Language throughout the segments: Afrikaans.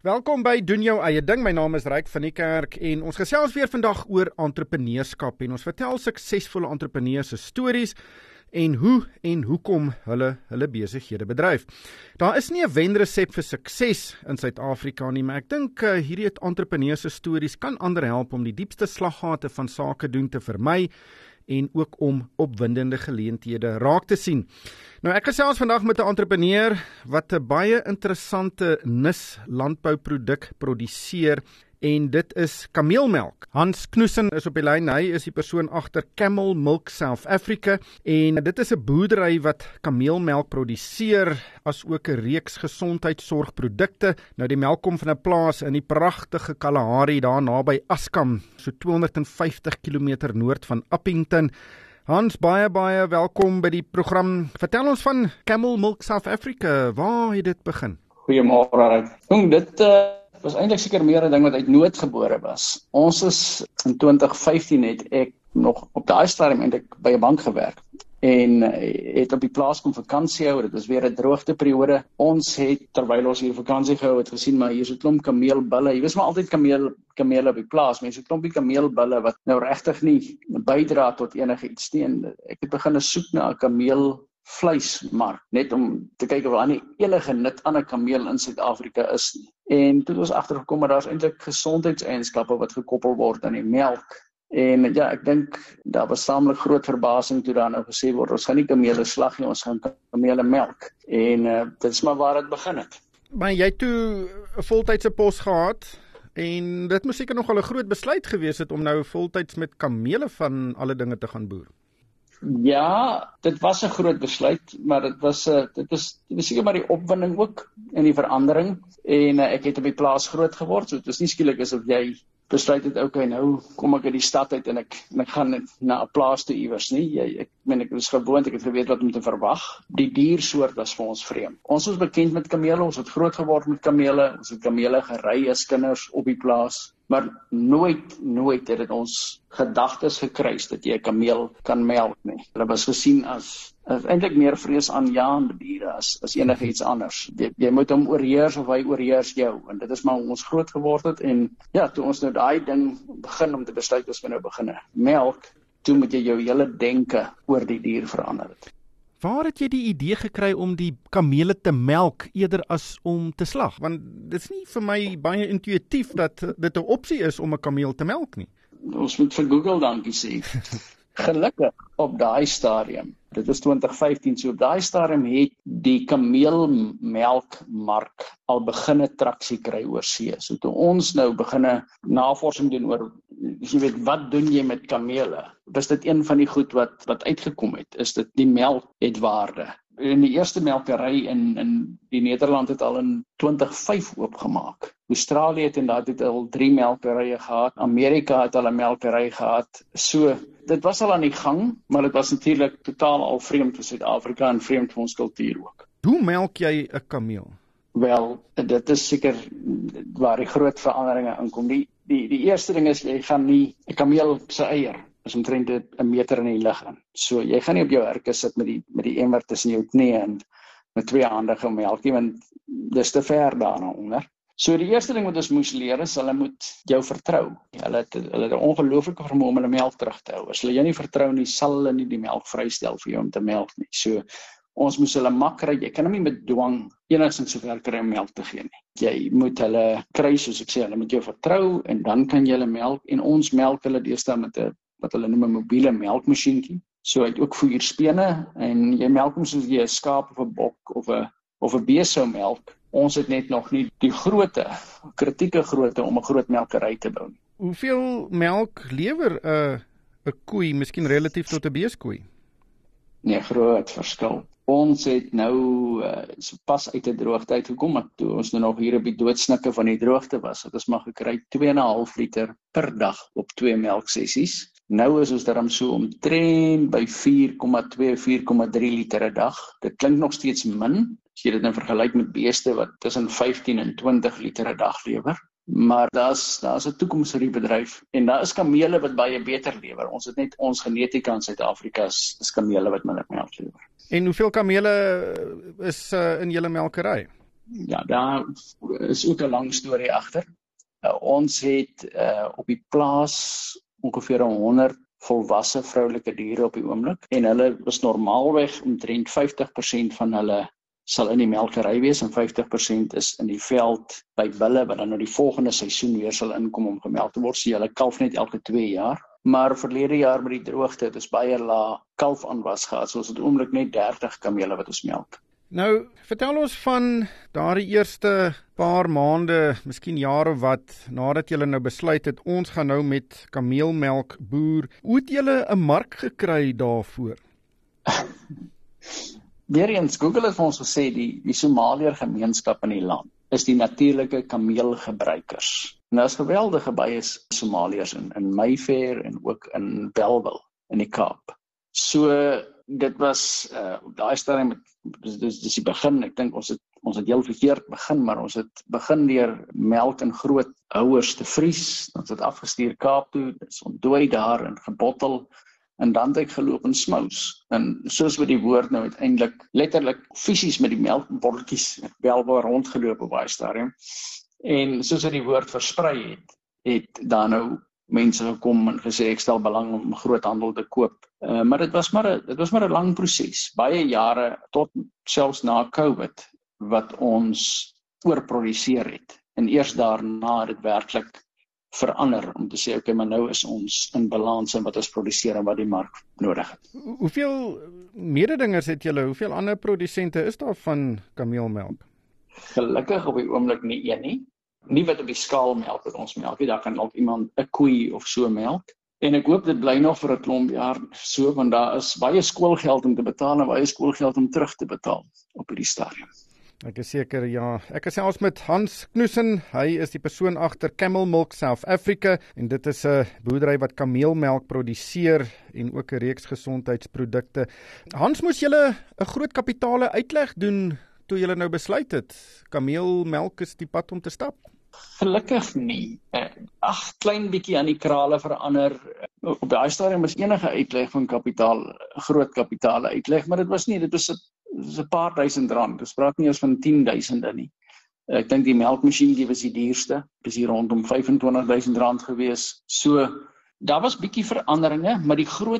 Welkom by Doen Jou Eie Ding. My naam is Ryk van die Kerk en ons gesels weer vandag oor entrepreneurskap en ons vertel suksesvolle entrepreneurs se stories en hoe en hoekom hulle besighede bedryf. Daar is nie 'n wenresep vir sukses in Suid-Afrika nie, maar ek dink hierdie entrepreneurs se stories kan ander help om die diepste slaggate van sake doen te vermy en ook om opwindende geleenthede raak te sien. Nou ek gesels vandag met 'n entrepreneur wat 'n baie interessante nis landbouproduk produseer en dit is kameelmelk. Hans Knoesen is op die lyn. Hy is die persoon agter Camel Milk South Africa en dit is 'n boerdery wat kameelmelk produseer as ook 'n reeks gesondheidsorgprodukte. Nou die melk kom van 'n plaas in die pragtige Kalahari daar naby Askam, so 250 km noord van Appington. Hans, baie welkom by die program. Vertel ons van Camel Milk South Africa. Waar het dit begin? Goeiemôre. Dit was eintlik seker meer 'n ding wat uit nood gebore was. Ons is in 2015 het ek nog op daai stadium eintlik by 'n bank gewerk en het op die plaas kom vakansie hou. Dit was weer 'n droogteperiode. Ons het terwyl ons hier vakansie gehou het gesien maar hier so 'n klomp kameelbulle. Jy weet maar altyd kamele op die plaas. Mense het 'n klompie kameelbulle wat nou regtig nie bydra tot enige iets nie. En ek het begin soek na 'n kameelvleismark net om te kyk of daar nie enige nut aan 'n kameel in Suid-Afrika is nie. En toe het ons agtergekom dat daar's eintlik gesondheidseienskappe wat gekoppel word aan die melk. En ja, ek dink daar was taamlik groot verbasing toe daar nou gesê word, ons gaan nie kamele slag nie, ons gaan kamele melk. En dit is maar waar dit begin het. Maar jy het toe 'n voltydse pos gehad en dit moes seker nogal 'n groot besluit gewees het om nou voltyds met kamele van alle dinge te gaan boer. Ja, dit was 'n groot besluit, maar dit was seker maar die opwinding ook en die verandering. En ek het op die plaas groot geword, so dit is nie skielik asof jy besluit het, okay, nou kom ek uit die stad uit en ek gaan na 'n plaas toe iewers nie. Ek is gewoond, ek het geweet wat om te verwag. Die diersoort was vir ons vreemd. Ons was bekend met kamele, ons het groot geword met kamele, ons het kamele gery as kinders op die plaas, maar nooit het dit ons gedagtes gekruis dat jy 'n kameel kan melk nie. Hulle was gesien as eintlik meer vreesaanjaende diere as enige iets anders. Jy moet hom oorheers of hy oorheers jou, en dit is maar hoe ons groot geword het. En ja, toe ons nou daai ding begin om te besluit as we nou begin melk, toe moet jy jou hele denke oor die dier verander het. Waar het jy die idee gekry om die kamele te melk eerder as om te slag? Want dit is nie vir my baie intuïtief dat dit 'n opsie is om 'n kameel te melk nie. Ons moet vir Google dankie sê. Gelukkig op daai stadium, dit is 2015, so op daai stadium het die kameelmelkmark al beginne traksie kry oor see. So toe ons nou beginne navorsing doen oor, jy weet, wat doen jy met kamele? Was dit een van die goed wat uitgekom het, is dit die melk het waarde. En die eerste melkery in die Nederland het al in 2005 oopgemaak. Australië het inderdaad het al 3 melkerye gehad. Amerika het al 'n melkery gehad. So, dit was al aan die gang, maar dit was natuurlik totaal al vreemd vir Suid-Afrika en vreemd vir ons kultuur ook. Hoe melk jy 'n kameel? Wel, dit is seker waar die groot veranderinge inkom. Die eerste ding is, jy gaan nie 'n kameel se eier is omtrent 'n meter in die lug in. So jy gaan nie op jou hurke sit met die emmer tussen jou knieë en met 2 hande gemelk nie, want dis te ver daarna onder. So die eerste ding wat ons moes leer is, hulle moet jou vertrou. Hulle het 'n ongelooflike vermoë om hulle melk terug te hou. As hulle jou nie vertrou nie, sal hulle nie die melk vrystel vir jou om te melk nie. So ons moes hulle mak kry. Jy kan hom nie met dwang enigstens sover kry om melk te gee nie. Jy moet hulle kry, soos ek sê, hulle moet jou vertrou en dan kan jy hulle melk. En ons melk hulle deesdae met 'n wat hulle noem 'n mobiele melkmasjienkie. So hy het ook voerspene en jy melk hom soos jy 'n skaap of 'n bok of 'n bees sou melk. Ons het net nog nie die kritieke grootte om 'n groot melkery te bou. Hoeveel melk lewer 'n koei, miskien relatief tot 'n beeskoei? Nee, groot verskil. Ons het nou so pas uit 'n droogte uitgekom, maar toe ons nou nog hier op die doodsnikke van die droogte was, het ons maar gekry 2,5 liter per dag op 2 melksessies. Nou is ons daarom so omtrent by 4,2, 4,3 liter 'n dag. Dit klink nog steeds min, as jy dit nou vergelyk met beeste wat tussen 15 en 20 liter 'n dag lewer. Maar daar's 'n toekoms vir die bedryf en daar is kamele wat baie beter lewer. Ons het net ons genetika in Suid-Afrika is kamele wat minder melk lewer. En hoeveel kamele is in julle melkery? Ja, daar is ook 'n lang storie agter. Ons het op die plaas ongeveer 100 volwasse vroulike diere op die oomblik en hulle is normaalweg omtrent 50% van hulle sal in die melkery wees en 50% is in die veld by bulle wat dan nou die volgende seisoen weer sal inkom om gemelk te word. So hulle kalf net elke 2 jaar. Maar verlede jaar met die droogte het ons baie lae kalfaanwas gehad. So ons het oomblik net 30 kamele wat ons melk. Nou, vertel ons van daardie eerste paar maande, miskien jare wat, nadat julle nou besluit het, ons gaan nou met kameelmelk boer. Hoe het julle 'n mark gekry daarvoor? Weereens, Google het vir ons gesê, die Somaliër gemeenskap in die land is die natuurlike kameelgebruikers. En daar is geweldige baie Somaliërs in Mayfair en ook in Bellville in die Kaap. So, dit was op daai stadium, dis die begin, ek dink ons het heel verkeerd begin, maar ons het begin deur melk in groot houers te vries, ons het afgestuur Kaap toe, dis ontdooi daar en gebottel, en dan het ek geloop in smous, en soos wat die woord nou uiteindelik, letterlik fisies met die melkbotteltjies, wel rondgeloop op daai stadium, en soos wat die woord versprei het daar nou mense gekom en gesê ek stel belang om groothandel te koop. Maar dit was maar 'n lang proses, baie jare tot selfs na COVID wat ons oorproduseer het. En eers daarna het dit werklik verander om te sê okay, maar nou is ons in balans in wat ons produseer en wat die mark nodig het. Hoeveel mededingers het julle? Hoeveel ander produsente is daar van kameelmelk? Gelukkig op die oomblik nie een nie. Nie wat op die skaal melk wat ons melk, daar kan ook iemand 'n koei of so melk. En ek hoop dit bly nog vir 'n klomp jaar so, want daar is baie skoolgeld om te betaal en baie skoolgeld om terug te betaal op hierdie stadium. Ek is seker, ja. Ek is selfs met Hans Knudsen. Hy is die persoon agter Camel Milk South Africa en dit is 'n boerdery wat kameelmelk produseer en ook 'n reeks gesondheidsprodukte. Hans, moes julle 'n groot kapitale uitleg doen toe julle nou besluit het kameelmelk is die pad om te stap? Gelukkig nie. Klein bietjie aan die krale verander. Op daai stadium was enige uitleg van kapitaal, groot kapitale uitleg, maar dit was 'n paar R1000. Ons praat nie eens van 10.000 nie. Ek dink die melkmasjienkie was die duurste. Dis hier rondom R25.000 gewees. So, daar was bietjie veranderinge, maar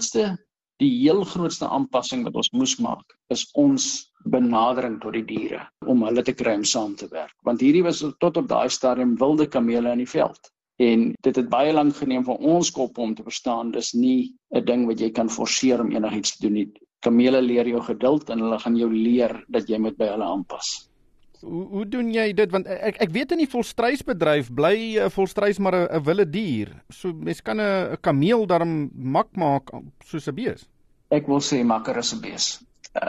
die heel grootste aanpassing wat ons moes maak, is ons benadering tot die diere, om hulle te kry om saam te werk. Want hierdie was tot op daai stadium wilde kamele in die veld. En dit het baie lank geneem vir ons kop om te verstaan, dis nie 'n ding wat jy kan forceer om enigiets te doen nie. Kamele leer jou geduld en hulle gaan jou leer dat jy moet by hulle aanpas. Hoe doen jy dit? Want ek weet in die volstrysbedryf bly 'n volstrys maar 'n wilde dier. So mens kan 'n kameel daarom mak maak soos 'n bees. Ek wil sê makker is 'n bees.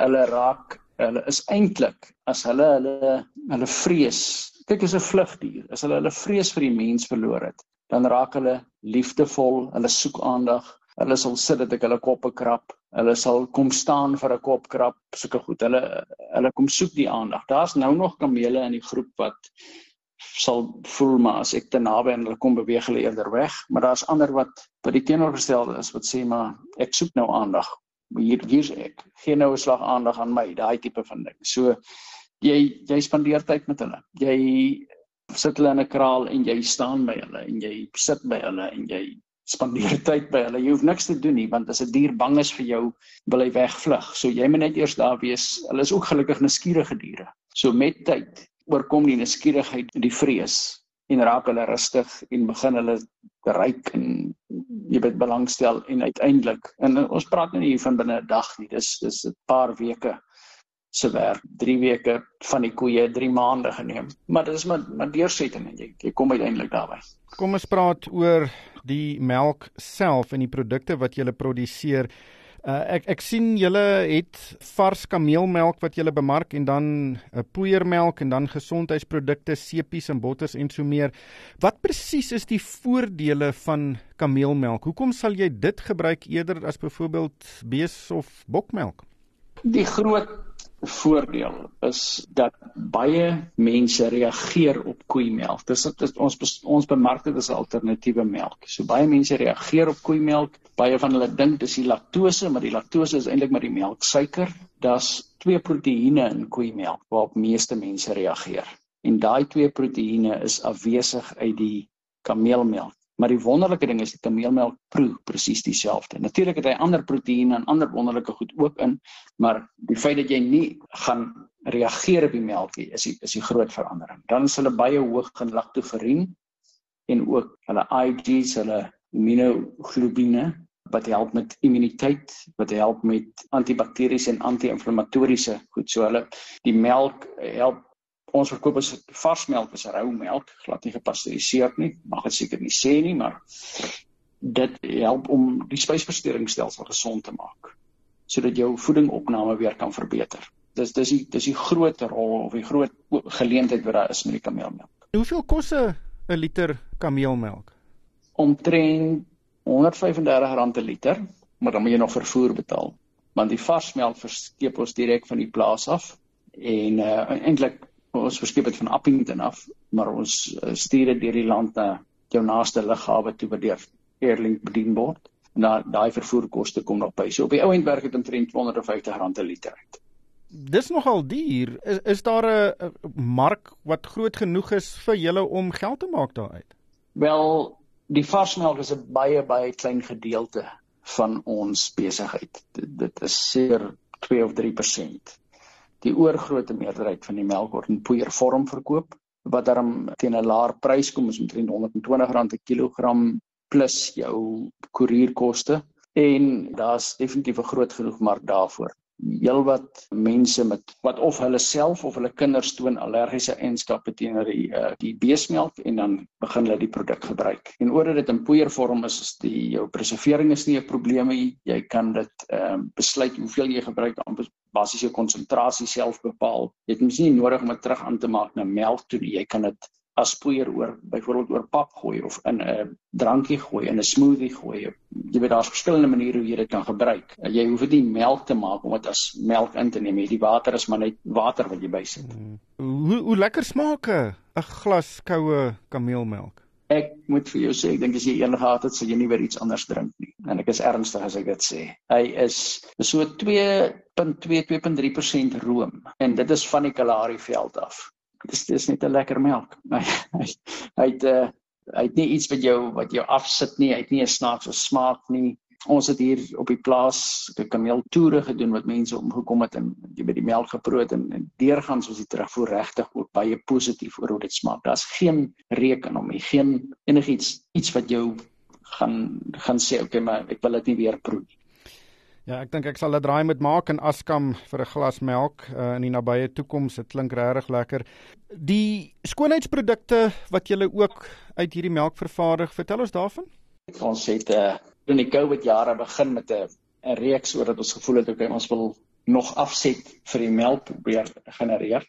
Hulle is eintlik as hulle vrees. Kyk, is 'n vlugdier. As hulle vrees vir die mens verloor het, dan raak hulle liefdevol, hulle soek aandag. Hulle sal sit dat ek hulle koppe krap. Hulle sal kom staan vir 'n kopkrap, sulke goed. Hulle kom soek die aandag. Daar's nou nog kamele in die groep wat sal voel, maar as ek te naby en hulle kom beweeg hulle eerder weg. Maar daar's ander wat die teenoorgestelde is, wat sê maar ek soek nou aandag. Hier's ek. Gee nou 'n slag aandag aan my, daai tipe van ding. So jy spandeer tyd met hulle. Jy sit hulle in 'n kraal en jy staan by hulle en jy sit by hulle en jy spandeer tyd by hulle. Jy hoef niks te doen nie, want as 'n dier bang is vir jou, wil hy wegvlug. So jy moet net eers daar wees. Hulle is ook gelukkig nuuskierige diere. So met tyd oorkom die nuuskierigheid die vrees en raak hulle rustig en begin hulle te ruik en jy weet belangstel en uiteindelik, en ons praat nie hier van binne 'n dag nie, dis 'n paar weke se werk, 3 weke van die koeie, 3 maande geneem. Maar dit is maar deursetting en jy kom uiteindelik daarby. Kom ons praat oor die melk self en die produkte wat julle produseer. Ek sien julle het vars kameelmelk wat julle bemark en dan poeiermelk en dan gesondheidsprodukte, sepies en botters en so meer. Wat presies is die voordele van kameelmelk? Hoekom sal jy dit gebruik eerder as byvoorbeeld bees of bokmelk? Die groot voordeel is dat baie mense reageer op koeimelk. Ons bemark dit as 'n alternatiewe melk. So baie mense reageer op koeimelk. Baie van hulle dink dis die laktose, maar die laktose is eintlik maar die melksuiker. Daar's 2 proteïene in koeimelk waarop meeste mense reageer. En daai 2 proteïene is afwesig uit die kameelmelk. Maar die wonderlike ding is die kameelmelk proe presies dieselfde. Natuurlik het hy ander proteïene en ander wonderlike goed ook in, maar die feit dat jy nie gaan reageer op die melkie is die groot verandering. Dan is hulle baie hoog in lactoferrin en ook hulle IG's, hulle immunoglobine wat help met immuniteit, wat help met antibakteriese en anti-inflammatoriese goed. So die melk help. Ons verkoop as varsmelk, as rou melk, glad nie gepasteuriseerd nie, mag dit seker nie sê nie, maar dit help om die spysverteringsstelsel gesond te maak, sodat jou voedingopname weer kan verbeter. Dis die groot rol of die groot geleentheid wat daar is met die kameelmelk. Hoeveel kos 'n liter kameelmelk? Omtrent R135 'n liter, maar dan moet jy nog vervoer betaal. Want die varsmelk verskeep ons direk van die plaas af en eintlik ons verskeep dit van Appington af, maar ons stuur dit deur die land na jou naaste lughawe toe wat deur Airlink bedien word. En daai vervoerkoste kom nog by. So op die ou end werk dit omtrent R250 'n liter uit. Dis nogal duur. Is daar 'n mark wat groot genoeg is vir julle om geld te maak daaruit? Wel, die varsmelk is 'n baie klein gedeelte van ons besigheid. Dit is seker 2 of 3%. Die oorgrootste meerderheid van die melk word in poeiervorm verkoop, wat daarom teen 'n laer prys kom, is omtrent R120 'n kilogram plus jou koerierkoste. En daar's definitief 'n groot genoeg mark daarvoor. Heelwat mense wat of hulle self of hulle kinders toon allergiese eienskappe teenoor die beesmelk en dan begin hulle die produk gebruik. En omdat dit in poeiervorm is jou preservering is nie 'n probleem nie. Jy kan dit besluit hoeveel jy gebruik, basies jou konsentrasie self bepaal. Jy het mens nie nodig om dit terug aan te maak na melk toe nie. Jy kan dit as poeier byvoorbeeld oor pap gooi of in 'n drankie gooi, in 'n smoothie gooi. Jy weet daar's verskillende maniere hoe jy dit kan gebruik. Jy hoef dit nie melk te maak om dit as melk in te neem. Die water is maar net water wat jy bysit. Hoe lekker smaak 'n glas koue kameelmelk? Ek moet vir jou sê, ek dink as jy een gehad het, sal jy nie weer iets anders drink nie. En ek is ernstig as ek dit sê. Hy is so 2.3% room en dit is van die Kalahari-veld af. Dit is net 'n lekker melk. Hy het nie iets wat jou afsit nie, hy het nie 'n snaakse smaak nie. Ons het hier op die plaas kameeltoere gedoen wat mense omgekom het en jy by die melk geproe en deurgaans was die terugvoer regtig ook baie positief oor hoe dit smaak. Daar's geen reuk in hom nie, geen enigiets wat jou gaan sê okay, maar ek wil dit nie weer proe nie. Ja, ek dink ek sal 'n draai moet maak in Askam vir 'n glas melk in die nabye toekoms. Dit klink regtig lekker. Die skoonheidsprodukte wat julle ook uit hierdie melk vervaardig, vertel ons daarvan. Ons het in die COVID jare begin met 'n reeks sodat ons gevoel het okay, ons wil nog afset vir die melk probeer genereer.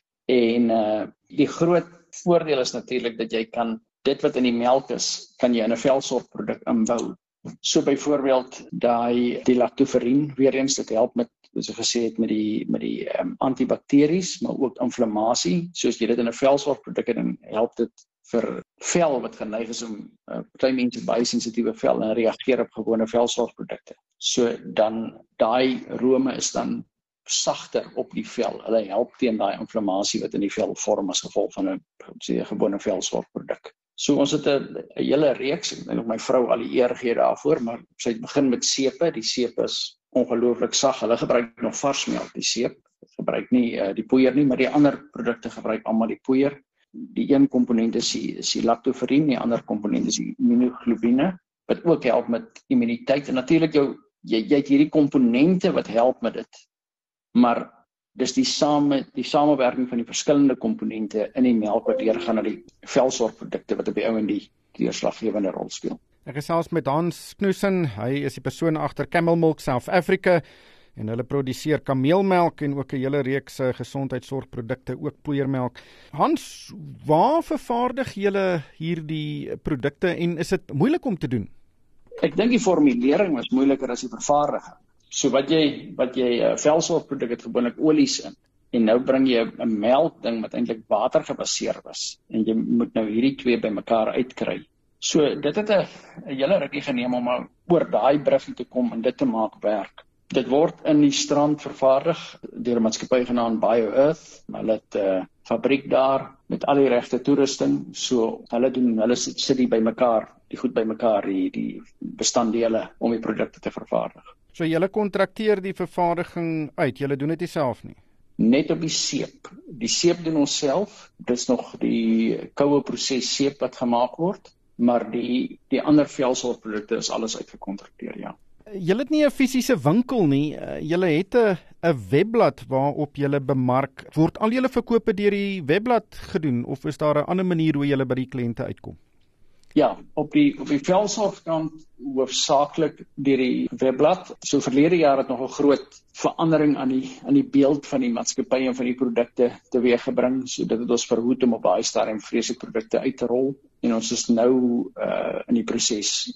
En die groot voordeel is natuurlik dat jy kan dit wat in die melk is, kan jy in 'n velsorgproduk inbou. So byvoorbeeld die lactoferrin, weer eens dit help met, soos ek gesê het, met die antibakteries, maar ook inflammasie. Soos jy dit in 'n velsorgproduk het, dan help dit vir vel wat geneig is om klein mense baie sensitiewe vel en reageer op gewone velsorgprodukte. So dan daai rome is dan sagter op die vel. Hulle help teen daai inflammasie wat in die vel vorm as gevolg van 'n gewone velsorgproduk. So ons het 'n hele reeks, ek dink my vrou al die eer gee daarvoor, maar sy het begin met sepe. Die seep is ongelooflik sag. Hulle gebruik nog varsmelk, die seep. Gebruik nie die poeier nie, maar die ander produkte gebruik almal die poeier. Die een komponent is die lactoferrin, die ander komponent is die immunoglobine, wat ook help met immuniteit. En natuurlik jy het hierdie komponente wat help met dit, maar dis die samewerking van die verskillende komponente in die melk wat deurgaan na die velsorgprodukte wat op die ou en die deurslaggewende rol speel. Ek gesels met Hans Knudsen, hy is die persoon agter Camel Milk South Africa en hulle produseer kameelmelk en ook 'n hele reeks gesondheidsorgprodukte, ook poeiermelk. Hans, waar vervaardig julle hierdie produkte en is dit moeilik om te doen? Ek dink die formulering was moeiliker as die vervaardiging. So wat jy velsorgproduk het gewoonlik olies in En nou bring jy 'n melkding wat eintlik water gebaseer was en jy moet nou hierdie twee bymekaar uitkry. So dit het 'n hele rukkie geneem om oor daai bruggie te kom en dit te maak werk. Dit word in die strand vervaardig deur 'n maatskappy genaamd BioEarth. Hulle het 'n fabriek daar met al die regte toerusting. So hulle sit die bymekaar, die goed bymekaar, die bestanddele om die produkte te vervaardig. So julle kontrakteer die vervaardiging uit, julle doen dit nie self nie. Net op die seep. Die seep doen ons self. Dis nog die koue proses seep wat gemaak word, maar die ander velsorgprodukte is alles uitgekontrakteer, ja. Julle het nie 'n fisiese winkel nie. Julle het 'n webblad waarop julle bemark. Word al julle verkope deur die webblad gedoen of is daar 'n ander manier hoe julle by die kliënte uitkom? Ja, op die velsorgkant hoofsaaklik deur die webblad. So verlede jaar het nog 'n groot verandering aan die beeld van die maatskappy en van die produkte teweeggebring. So dit het ons verhoed om op baie stadium vreeslike produkte uit te rol. En ons is nou in die proses.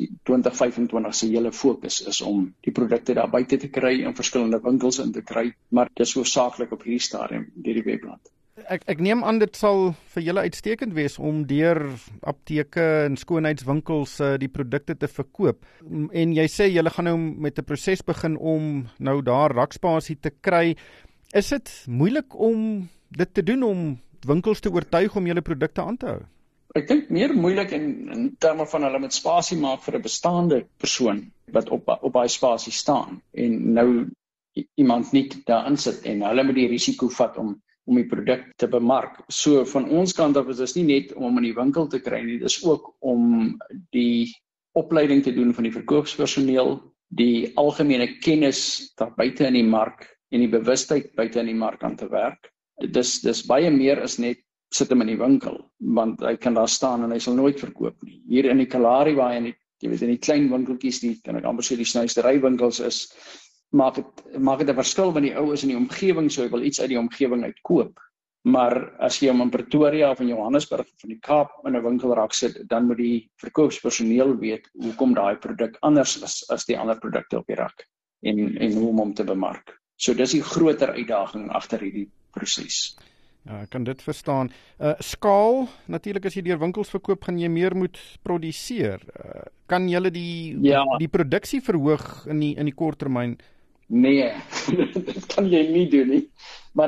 2025 se hele fokus is om die produkte daar buite te kry en verskillende winkels in te kry, maar dis hoofsaaklik op hierdie stadium deur die webblad. Ek neem aan dit sal vir julle uitstekend wees om deur apteke en skoonheidswinkels die produkte te verkoop. En jy sê julle gaan nou met 'n proses begin om nou daar rakspasie te kry. Is dit moeilik om dit te doen, om winkels te oortuig om julle produkte aan te hou? Ek dink meer moeilik in terme van hulle met spasie maak vir 'n bestaande persoon wat op daai spasie staan en nou iemand nie daarin sit en hulle moet die risiko vat om die produk te bemark. So van ons kant af is dit nie net om in die winkel te kry nie, dis ook om die opleiding te doen van die verkoopspersoneel, die algemene kennis daar buite in die mark en die bewustheid buite in die mark aan te werk. Dis baie meer as net sit hom in die winkel, want hy kan daar staan en hy sal nooit verkoop nie. Hier in die Kalahari waar in die klein winkeltjies, die kan ek amper sê die snuisterywinkels is, maak dit 'n verskil want die ou is in die omgewing, so hy wil iets uit die omgewing uitkoop. Maar as jy hom in Pretoria of in Johannesburg of in die Kaap in 'n winkelrak sit, dan moet die verkoopspersoneel weet hoekom daai produk anders is as die ander produkte op die rak en hoe om hom te bemark. So dis die groter uitdaging agter hierdie proses. Ja, ek kan dit verstaan. Skaal, natuurlik as jy deur winkels verkoop, gaan jy meer moet produseer. Kan julle die produksie verhoog in die kort termyn? Nee, dit kan jy nie doen nie. Maar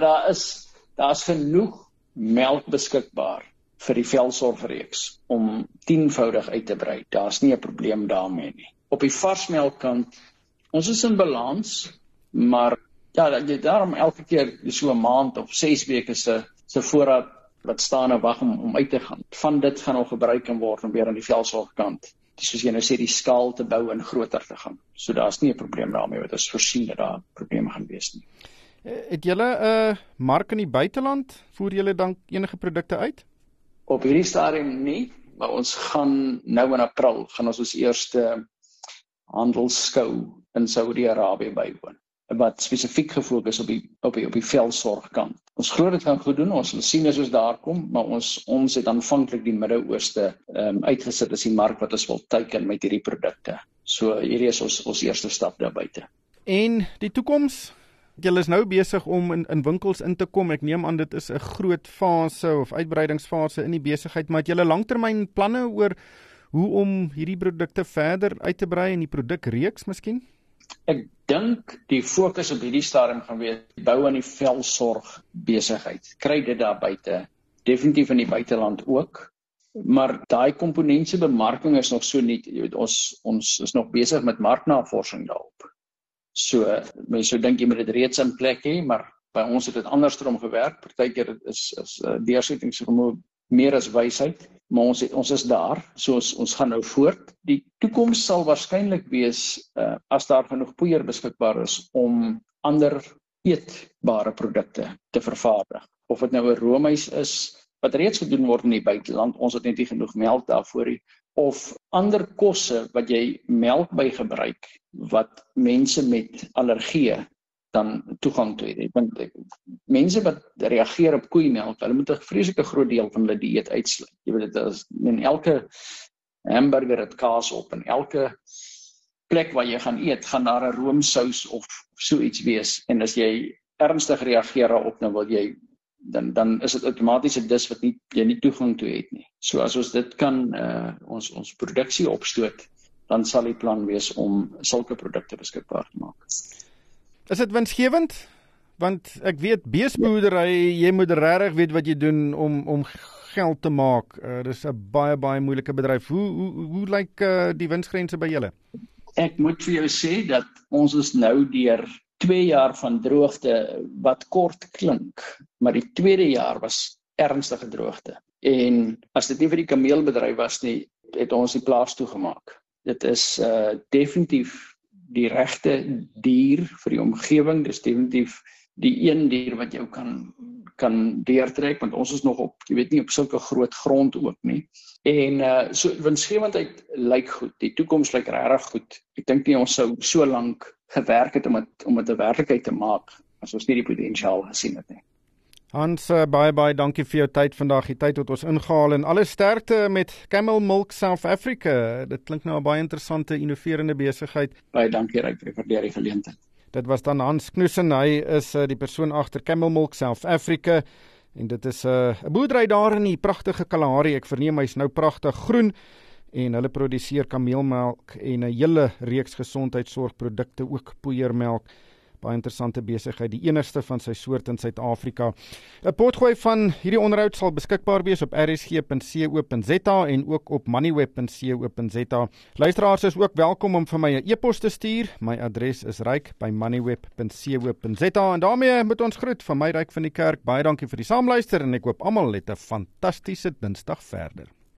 daar's genoeg melk beskikbaar vir die velsorgreeks om 10voudig uit te brei. Daar's nie 'n probleem daarmee nie. Op die varsmelkkant, ons is in balans, maar ja, daarom elke keer so 'n maand of 6 weke se voorraad wat staan en wag om uit te gaan. Van dit gaan al gebruik kan word om weer aan die velsorgkant, soos jy nou sê, die skaal te bou en groter te gaan. So daar's nie 'n probleem daarmee, want ons voorsien dat daar probleme gaan wees nie. Het julle 'n mark in die buiteland? Voer julle dan enige produkte uit? Op hierdie stadium nie, maar ons gaan nou in April gaan ons eerste handelsskou in Saudi-Arabië bywoon, wat spesifiek gefokus op die velsorgkant. Ons glo dit gaan goed doen, ons sal sien as ons daar kom, maar ons het aanvanklik die Midde-Ooste uitgesit as die mark wat ons wil teiken met hierdie produkte. So hierdie is ons eerste stap daar buite. En die toekoms? Julle is nou besig om in winkels in te kom. Ek neem aan dit is 'n groot fase of uitbreidingsfase in die besigheid, maar het julle langtermyn planne oor hoe om hierdie produkte verder uit te brei in die produkreeks miskien? Ek dink die fokus op hierdie stadium gaan wees bou aan die velsorg besigheid. Kry dit daar buite, definitief in die buiteland ook, maar daai komponent se bemarking is nog so nie, jy weet, ons is nog besig met marknavorsing daarop. So mense sou dink jy moet dit reeds in plek hê, maar by ons het dit andersom gewerk. Partykeer is deursettingsvermoë meer as wysheid, maar ons is daar, so ons gaan nou voort. Die toekoms sal waarskynlik wees as daar genoeg poeier beskikbaar is om ander eetbare produkte te vervaardig. Of dit nou 'n roomys is wat reeds gedoen word in die buiteland, ons het net nie genoeg melk daarvoor nie, of ander kosse wat jy melk by gebruik wat mense met allergieë dan toegang toe het. Want mense wat reageer op koeimelk, hulle moet 'n vreeslike groot deel van hulle dieet uitsluit. Jy weet dit is in elke hamburger het kaas op en elke plek waar jy gaan eet, gaan daar 'n roomsous of so iets wees. En as jy ernstig reageer daarop, dan wil jy dan is dit outomaties 'n dis wat jy nie toegang toe het nie. So as ons dit kan ons produksie opstoot, dan sal die plan wees om sulke produkte beskikbaar te maak. Is dit winsgewend? Want ek weet beesboerdery, jy moet regtig weet wat jy doen om geld te maak. Dis 'n baie moeilike bedryf. Hoe lyk die winsgrense by julle? Ek moet vir jou sê dat ons is nou deur 2 jaar van droogte wat kort klink, maar die tweede jaar was ernstige droogte. En as dit nie vir die kameelbedryf was nie, het ons die plaas toegemaak. Dit is definitief die regte dier vir die omgewing, dis definitief die een dier wat jou kan deurtrek, want ons is nog op, jy weet nie, op sulke groot grond ook nie. En so winsgewendheid lyk goed, die toekoms lyk regtig goed. Ek dink nie ons sou so lank gewerk het om dit 'n werklikheid te maak, as ons nie die potensiaal gesien het nie. Hans, baie dankie vir jou tyd vandag, die tyd wat ons ingehaal en alle sterkte met Camel Milk South Africa. Dit klink nou 'n baie interessante, innoverende besigheid. Baie dankie, Ryk, vir die geleentheid. Dit was dan Hans Knoesen, hy is die persoon agter Camel Milk South Africa en dit is 'n boerdery daar in die pragtige Kalahari. Ek verneem hy's nou pragtig groen en hulle produseer kameelmelk en 'n hele reeks gesondheidsorgprodukte, ook poeiermelk. Baie interessante besigheid, die enigste van sy soort in Suid-Afrika. 'n Potgooi van hierdie onderhoud sal beskikbaar wees op rsg.co.za en ook op moneyweb.co.za. Luisteraars is ook welkom om vir my 'n e-pos te stuur. My adres is ryk@moneyweb.co.za en daarmee moet ons groet van my Ryk van die Kerk. Baie dankie vir die saamluister en ek hoop almal het 'n fantastiese Dinsdag verder.